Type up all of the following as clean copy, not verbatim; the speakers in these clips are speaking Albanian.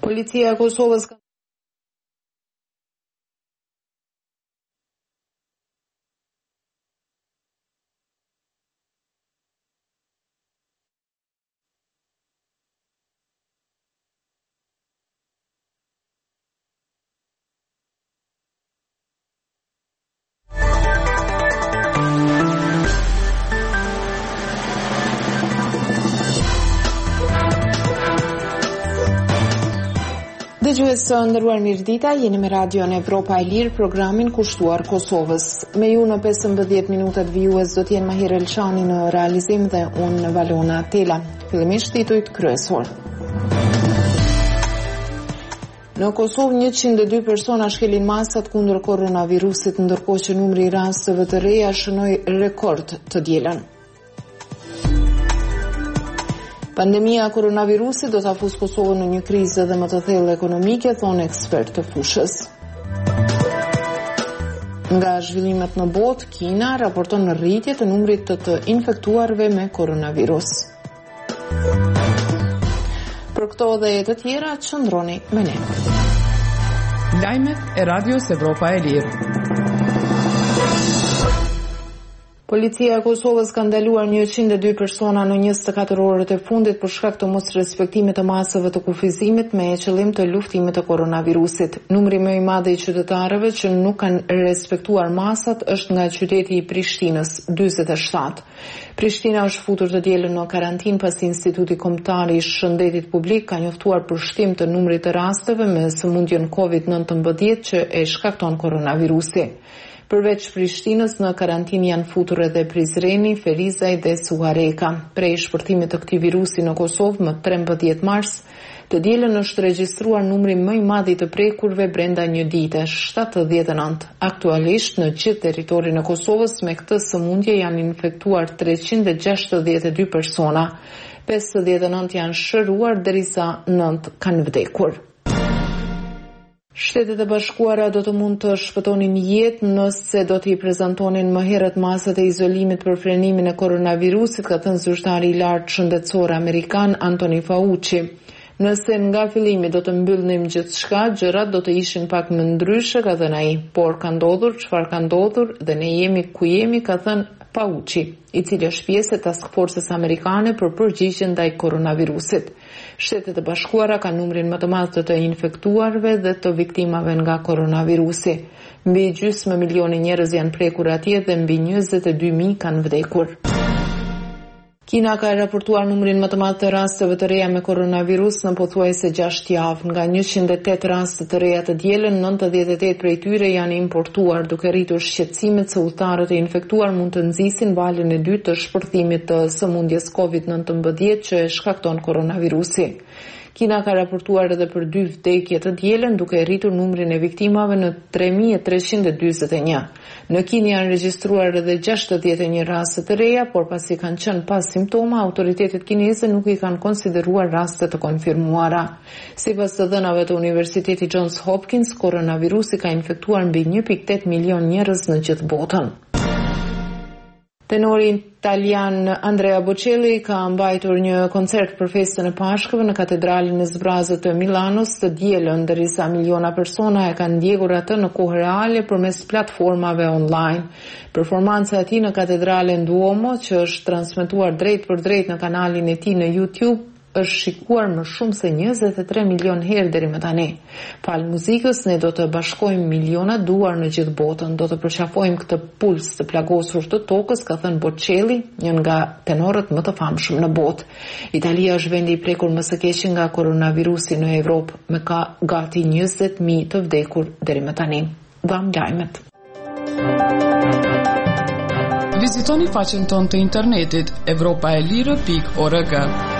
Policia e Kosovës Dëgjues së nderuar, mirëdita, jeni me radion Evropa e Lirë, programin kushtuar Kosovës. Me ju në 15 minutat vijues do t'jenë Mahir Elshani në realizim dhe unë Valona Tela. Fillimisht titujt kryesor. Në Kosovë 102 persona shkelin masat kundër koronavirusit, ndërkohë që numri i rasteve të reja shënoi rekord të dielën. Pandemia koronavirusit do të afus Kosovën në një krizë dhe më të thellë ekonomike, thonë ekspert të fushës. Nga zhvillimet në botë, Kina raporton në rritje të numrit të infektuarve me koronavirus. Për këto dhe të tjera, qëndroni me ne. Lajmet e Radios Evropa e Lirë. Policia e Kosovës ka ndaluar 102 persona në 24 orët e fundit për shkak të mosrespektimit të masave të kufizimit me qëllim të luftimit të koronavirusit. Numri më i madh i qytetarëve që nuk kanë respektuar masat është nga qyteti i Prishtinës, 47. Prishtina është futur të dielën në karantinë pasi Instituti Kombëtar i Shëndetit Publik ka njoftuar për shtim të numrit të rasteve me sëmundjen COVID-19 që e shkakton koronavirusi. Përveç Prishtinës, në karantinë janë futur edhe Prizreni, Ferizaj dhe Suareka. Prej shpërtimit të këtij virusi në Kosovë më 13 mars, të dielën është regjistruar numri më i madh i të prekurve brenda një dite, 79. Aktualisht në gjithë territorin e Kosovës me këtë sëmundje janë infektuar 362 persona. 59 janë shëruar derisa 9 kanë vdekur. Shtetet e Bashkuara do të mund të shpëtonin jetë nëse do t'i prezantonin më herët masat e izolimit për frenimin e koronavirusit, ka thënë zyrtari i lartë shëndetësor amerikan Anthony Fauci. Nëse nga fillimi do të mbyllnim gjithçka, gjërat do të ishin pak më ndryshe, ka thënë ai. Por ka ndodhur çfarë ka ndodhur dhe ne jemi ku jemi, ka thënë Fauci, i cili është pjesë e task forces amerikane për përgjigjen ndaj koronavirusit. Shtetet e Bashkuara kanë numrin më të madh të infektuarve dhe të viktimave nga koronavirusi. Mbi gjysmë milioni njerëz janë prekur atje dhe mbi 22.000 kanë vdekur. Kina ka raportuar numrin më të madh të rasteve të reja me koronavirus në pothuajse 6 javë. Nga 108 raste të reja të dielën, 98 prej tyre janë importuar, duke rritur shqetësimet se udhëtarët e infektuar mund të nxisin valën e dytë të shpërthimit të sëmundjes COVID-19 që e shkakton koronavirusi. Kina ka raportuar edhe për 2 vdekje të dielën, duke rritur numrin e viktimave në 3.341. Në Kinë janë regjistruar edhe 61 raste të reja, por pasi kanë qenë pa simptoma, autoritetet kineze nuk i kanë konsideruar raste të konfirmuara. Sipas të dhënave të Universitetit Johns Hopkins, koronavirusi ka infektuar mbi 1.8 milion njerëz në gjithë botën. Tenori italian Andrea Bocelli ka mbajtur një koncert për festën e Pashkëve në katedralin e Zbrazët të Milanos të dielën, ndërsa miliona persona e kanë ndjekur atë në kohë reale përmes platformave online. Performanca e tij në katedralen Duomo, që është transmetuar drejt për drejt në kanalin e tij në YouTube, është shikuar më shumë se 23 milion herë deri më tani. Fal muzikës, ne do të bashkojmë miliona duar në gjithë botën, do të përqafojmë këtë puls të plagosur të tokës, ka thënë Bocelli, një nga tenorët më të famshëm në botë. Italia është vendi i prekur më së keqi nga koronavirusi në Evropë, me ka gati 20.000 të vdekur deri më tani. Vam lajmet. Vizitoni faqen tonë të internetit evropaelire.org.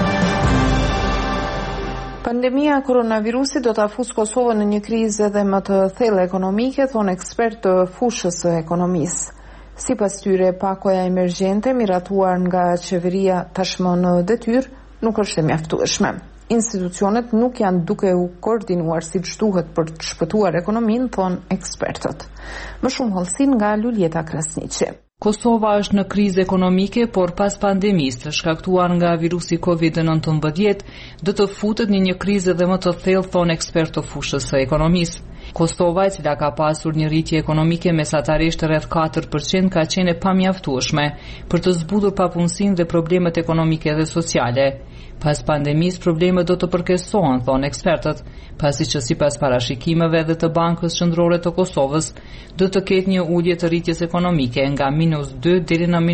Pandemia e koronavirusit do të afusë Kosovën në një krizë edhe më të thellë ekonomike, thonë ekspert të fushës së ekonomisë. Sipas tyre, pakoja emergjente miratuar nga qeveria tashmë në detyrë nuk është e mjaftueshme. Institucionet nuk janë duke u koordinuar siç duhet për të shpëtuar ekonominë, thonë ekspertët. Më shumë hollësi nga Luljeta Krasniqi. Kosova është në krizë ekonomike, por pas pandemisë të shkaktuar nga virusi COVID-19, do të futet në një krizë edhe më të thellë, thonë ekspertë të fushës së ekonomisë. Kosova, e cila ka pasur një rritje ekonomike mesatarisht rreth 4%, ka qenë e pamjaftueshme për të zbutur papunësinë dhe problemet ekonomike dhe sociale. Pas pandemisë, problemet do të përkesohen, thonë ekspertët, pasi që sipas parashikimeve dhe të Bankës Qendrore të Kosovës, do të ketë një ulje të rritjes ekonomike nga -2 deri në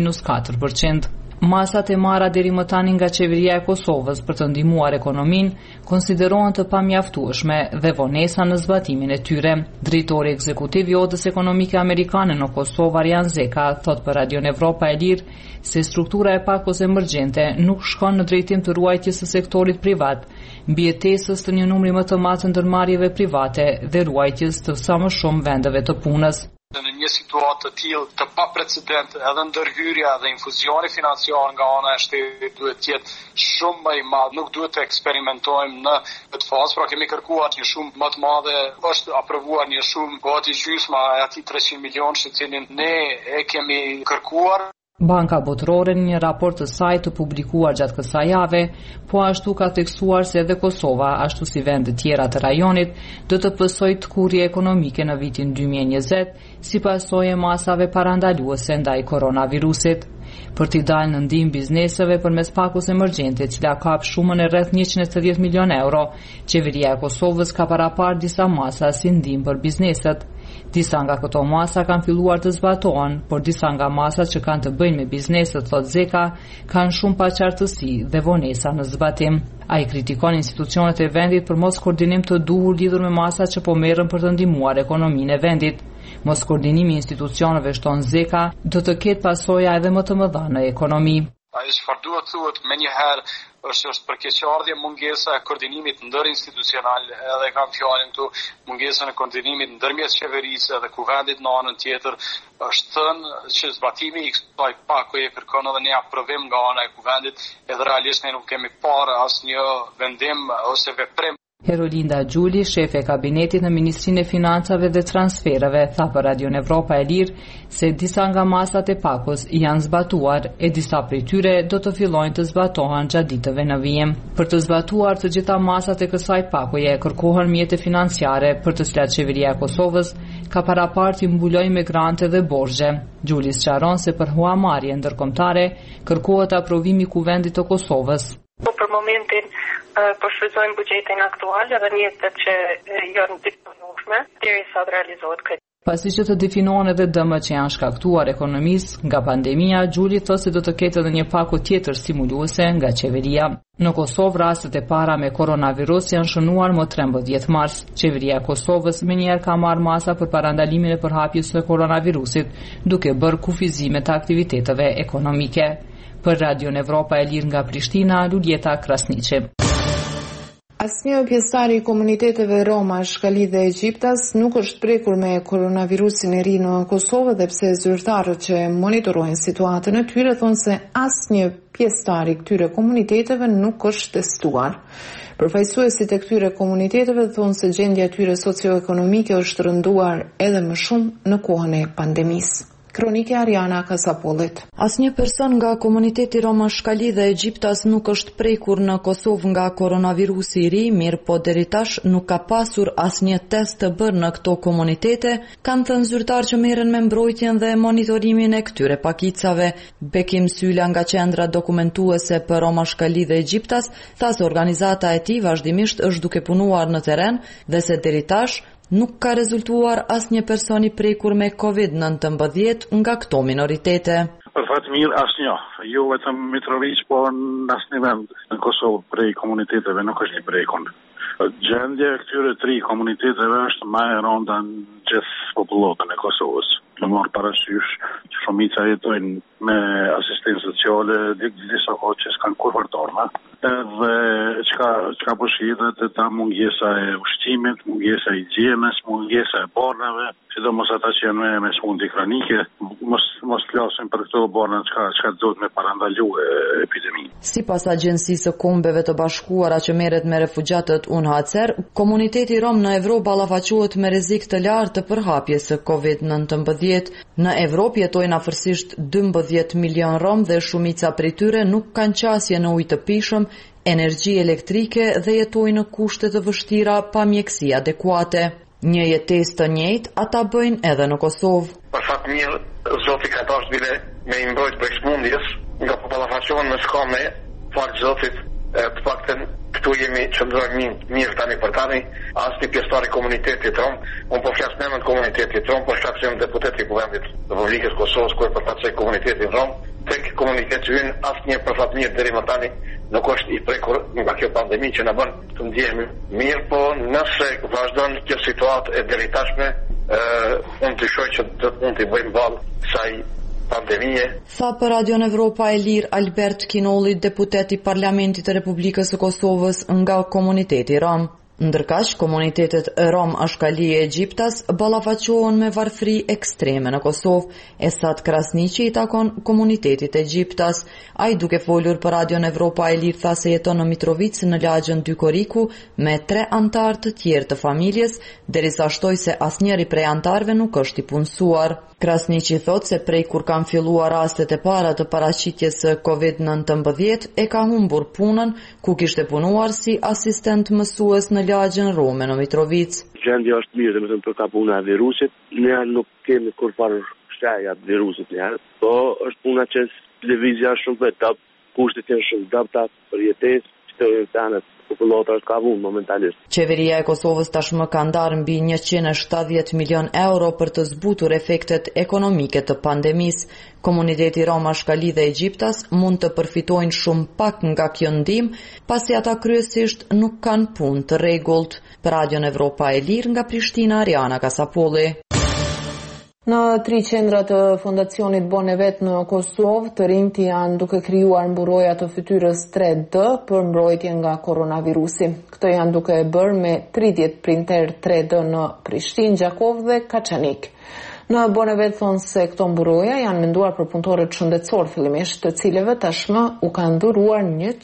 -4%. Masat e marra deri më tani nga qeveria e Kosovës për të ndihmuar ekonominë konsiderohen të pamjaftueshme dhe vonesa në zbatimin e tyre. Drejtori ekzekutiv i Odës Ekonomike Amerikane në Kosovë, Arjan Zeka, thot për Radio Evropa e Lirë se struktura e pakos emergjente nuk shkon në drejtim të ruajtjes së sektorit privat, mbijetesës të një numri më të madh të ndërmarrjeve private dhe ruajtjes të sa më shumë vendeve të punës. Në një situatë të tillë të paprecedent, edhe ndërhyrja dhe infuzioni financiar nga ana e shtetit duhet të jetë shumë më i madh. Nuk duhet të eksperimentojmë në këtë fazë, pra kemi kërkuar një shumë më të madhe, është aprovuar një shumë gati gjysma e atij 300 milionë që cilin ne e kemi kërkuar. Banka Botërore në një raport të saj të publikuar gjatë kësaj jave, po ashtu ka theksuar se edhe Kosova, ashtu si vende tjera të rajonit, do të pësojë tkurrje ekonomike në vitin 2020, si pasojë e masave parandaluese ndaj koronavirusit. Për t'i dalë në ndihmë bizneseve përmes pakos emergjente, e cila kap shumën e rreth 180 milionë euro, qeveria e Kosovës ka parapar disa masa si ndihmë për bizneset. Disa nga këto masa kanë filluar të zbatohen, por disa nga masat që kanë të bëjnë me bizneset, thot Zeka, kanë shumë paqartësi dhe vonesa në zbatim. Ai kritikon institucionet e vendit për mos koordinim të duhur lidhur me masat që po merren për të ndihmuar ekonominë e vendit. Mos koordinimi i institucioneve, shton Zeka, do të ketë pasoja edhe më të mëdha në ekonomi. Ai çfarë duhet thuhet menjëherë është përkeqëardhje, mungesa e koordinimit ndërinstitucional, edhe kam fjalën këtu, mungesën e koordinimit ndërmjet qeverisë dhe kuvendit në anën tjetër, është thënë që zbatimi i kësaj pakoje kërkon edhe një aprovim nga ana e kuvendit, edhe realisht ne nuk kemi parë asnjë vendim ose veprim. Herolinda Gjuli, shefe e kabinetit në Ministrinë e Financave dhe Transfereve, tha për Radio Evropa e Lirë se disa nga masat e pakos janë zbatuar e disa prej tyre do të fillojnë të zbatohen gjatë ditëve në vijim. Për të zbatuar të gjitha masat e kësaj pakoje, kërkohen mjete financiare për të cilat qeveria e Kosovës ka paraparti mbulojë me grante dhe borxhe. Gjuli sqaron se për huamarrje ndërkombëtare kërkohet aprovimi i Kuvendit të Kosovës. Për momentin po shfrytëzojmë buxhetin aktual dhe mjetet që janë disponueshme derisa të realizohet këtë. Pasi që të definohen edhe dëmët që janë shkaktuar ekonomisë nga pandemia, Gjuli thotë se do të ketë edhe një pako tjetër stimuluese nga qeveria. Në Kosovë, rastet e para me koronavirus janë shënuar më 13 mars. Qeveria e Kosovës menjëherë ka marrë masa për parandalimin e përhapjes së koronavirusit, duke bërë kufizime të aktiviteteve ekonomike. Për Radio Evropa e Lirë nga Prishtina, Luljeta Krasniqi. Asnjë pjesëtar i komuniteteve Roma, Shkali dhe Egjiptas nuk është prekur me koronavirusin e ri në Kosovë, dhe pse zyrtarët që monitorojnë situatën e tyre thonë se asnjë pjesëtar i këtyre komuniteteve nuk është testuar. Përfaqësuesit e këtyre komuniteteve thonë se gjendja e tyre socioekonomike është rënduar edhe më shumë në kohën e pandemisë. Kronike Ariana Kasapollit. Asnjë person nga komuniteti Roma Shkali dhe Egjiptas nuk është prekur në Kosovë nga koronavirusi i ri, mirë po deri tash nuk ka pasur asnjë test të bërë në këto komunitete, kanë thënë zyrtar që merren me mbrojtjen dhe monitorimin e këtyre pakicave. Bekim Syla nga qendra dokumentuese për Roma Shkali dhe Egjiptas tha se organizata e tij vazhdimisht është duke punuar në terren dhe se deri tash nuk ka rezultuar asnjë person i prekur me COVID-19 nga këto minoritete. Për fat mirë asnjë, jo vetëm Mitrovic, por në asnjë vend në Kosovë prej komuniteteve nuk është i prekur. Gjendja e këtyre 3 komuniteteve është më e rënda në gjithë popullotën e Kosovës. Në marrë parasysh që shumica jetojnë me asistencë sociale, disa kohë që s'kanë kur vërtorme. edhe çka po shihet ta mungesa e ushqimit, mungesa e higjienës, mungesa e bornave, sidomos ata që janë me smundje kronike, mos flasim për këto borna çka duhet me parandalu epideminë. Sipas Agjencisë së Kombeve të Bashkuara që merret me refugjatët UNHCR, komuniteti rom në Evropë ballafaqohet me rrezik të lartë të përhapjes së COVID-19. Në Evropë jetojnë afërsisht 12 milion rom dhe shumica prej tyre nuk kanë qasje në ujë të pijshëm, energji elektrike dhe jetojnë në kushte të vështira pa mjekësi adekuate. Një jetesë të njëjtë ata bëjnë edhe në Kosovë. Për fat mirë, Zoti ka dashur bile me i mbrojt prej smundjes, nga po ballafaqohen në shkame, fal Zotit, të paktën këtu jemi qëndrojmë mirë tani për tani, asnjë pjesëtar i komunitetit rom, unë po flas në emër të komunitetit rom, po shkak se jam deputet i Kuvendit të Republikës Kosovës, ku e përfaqësoj komunitetin rom, tek komuniteti ynë asnjë për fat mirë deri më tani nuk është i prekur nga kjo pandemi që na bën të ndjehemi mirë, po nëse vazhdon kjo situatë e deritashme, unë të shoh që do të mund të bëjmë ballë kësaj pandemie. Tha për Radion Evropa e Lirë Albert Kinolli, deputet i Parlamentit të Republikës së Kosovës nga komuniteti rom. Ndërkaq, komunitetet rom Ashkali e Egjiptas ballafaqohen me varfëri ekstreme në Kosovë. Esat Krasniqi i takon komunitetit e Egjiptas. Ai duke folur për Radion Evropa e Lirë tha se jeton në Mitrovic në lagjën Dy Koriku me 3 antar të tjerë të familjes, derisa shtoi se asnjëri prej antarëve nuk është i punësuar. Krasniqi thot se prej kur kanë filluar rastet e para të paraqitjes së COVID-19 e ka humbur punën ku kishte punuar si asistent mësues në lagjën Rome në Mitrovic. Gjendja është mirë, domethënë për ka puna e virusit, ne nuk kemi kurrë shtjaja të virusit ne, po është puna që lëvizja është shumë vetë, kushtet janë shumë dapta për jetesë, çdo tanë popullata është ka vunë momentalisht. Qeveria e Kosovës tashmë ka ndarë mbi 170 milion euro për të zbutur efektet ekonomike të pandemisë. Komuniteti rom Ashkali dhe Egjiptas mund të përfitojnë shumë pak nga kjo ndihmë, pasi ata kryesisht nuk kanë punë të rregullt. Për Radion Evropa e Lirë nga Prishtina, Ariana Kasapolli. Në 3 qendra të Fondacionit Bonevet në Kosovë, të rinjtë janë duke krijuar mburoja të fytyrës 3D për mbrojtje nga koronavirusi. Këto janë duke bërë me 30 printer 3D në Prishtinë, Gjakov dhe Kaçanik. Në Bonevet thonë se këto mburoja janë menduar për punëtorët shëndetësor fillimisht, të cilëve tashmë u kanë dhuruar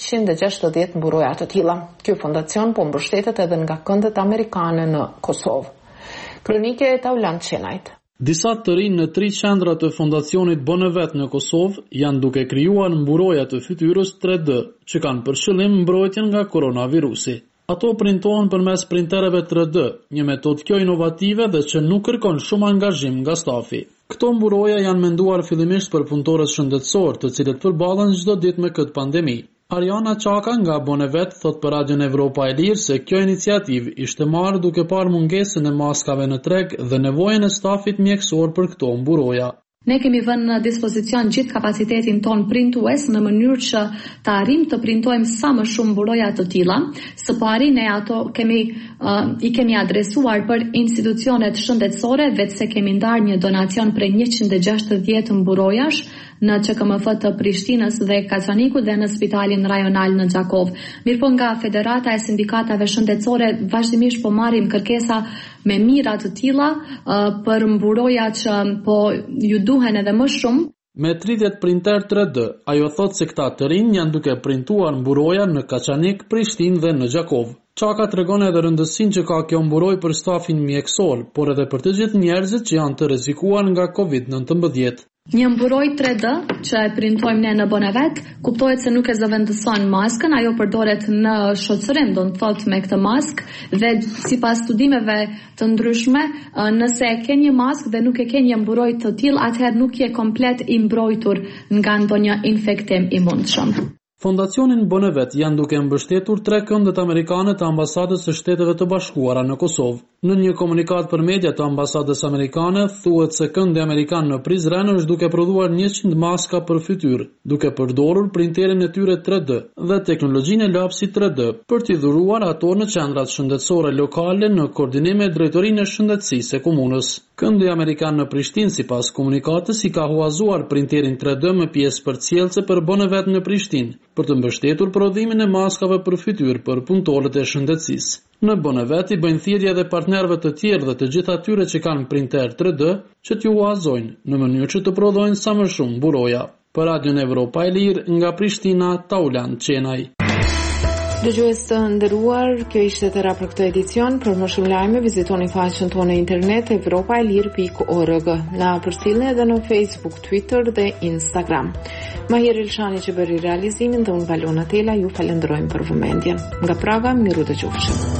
160 mburoja të tilla. Ky fondacion po mbështetet edhe nga këndet amerikane në Kosovë. Kronike e Taulant Qenajt. Disa të rinj në 3 qendra të Fondacionit Bonevet në Kosovë janë duke krijuar mburoja të fytyrës 3D, që kanë për qëllim mbrojtjen nga koronavirusi. Ato printohen përmes printereve 3D, një metodë kjo inovative dhe që nuk kërkon shumë angazhim nga stafi. Këto mburoja janë menduar fillimisht për punëtorët shëndetësor, të cilët përballen çdo ditë me këtë pandemi. Ariana Çaka nga Bonevet thot për Radion Evropa e Lirë se kjo iniciativë ishte marrë duke parë mungesën e maskave në treg dhe nevojën e stafit mjekësor për këto mburoja. Ne kemi vënë në dispozicion gjithë kapacitetin ton printues në mënyrë që të arrijmë të printojmë sa më shumë mburoja të tilla. Së pari ne ato i kemi adresuar për institucionet shëndetësore, vetë se kemi ndarë një donacion për 160 mburojash në QKMF të Prishtinës dhe Kaçanikut dhe në Spitalin Rajonal në Gjakov. Mirëpo nga Federata e Sindikatave Shëndetësore vazhdimisht po marrim kërkesa me mira të tilla për mburoja që po ju duhen edhe më shumë. Me 30 printer 3D, ajo thot se këta të rinj janë duke printuar mburoja në Kaçanik, Prishtinë dhe në Gjakov. Çaka tregon edhe rëndësinë që ka kjo mburoj për stafin mjekësor, por edhe për të gjithë njerëzit që janë të rrezikuar nga COVID-19. Një mburoj 3D që e printojmë ne në Bonevet, kuptohet se nuk e zëvendëson maskën, ajo përdoret në shoqërim, do të thotë me këtë maskë dhe sipas studimeve të ndryshme, nëse e ke një maskë dhe nuk e ke një mburoj të tillë, atëherë nuk je komplet i mbrojtur nga ndonjë infektim i mundshëm. Fondacionin Bonevet janë duke mbështetur 3 këndet amerikane të ambasadës së Shteteve të Bashkuara në Kosovë. Në një komunikat për media të ambasadës amerikane, thuhet se këndi amerikan në Prizren është duke prodhuar 100 maska për fytyrë, duke përdorur printerin e tyre 3D dhe teknologjinë e lapsit 3D për t'i dhuruar ato në qendrat shëndetësore lokale në koordinim me Drejtorinë e Shëndetësisë e komunës. Këndi amerikan në Prishtinë, sipas komunikatës, i ka huazuar printerin 3D me pjesë përcjellëse për Bonevet në Prishtinë për të mbështetur prodhimin e maskave për fytyrë për punëtorët e shëndetësisë. Në Bonevet i bëjnë thirrje edhe partnerëve të tjerë dhe të gjithë atyre që kanë printer 3D që t'ju huazojnë në mënyrë që të prodhojnë sa më shumë buroja. Për Radion Evropa e Lirë nga Prishtina, Taulan Qenaj. Dëgjues të nderuar, kjo ishte tëra për këtë edicion. Për më shumë lajme, vizitoni faqen tonë internet evropaelir.org. Na përcjellni edhe në Facebook, Twitter dhe Instagram. Mahir Elshani që bëri realizimin dhe unë Valona Tela ju falenderojmë për vëmendjen. Nga Praga, miru dëgjofshim.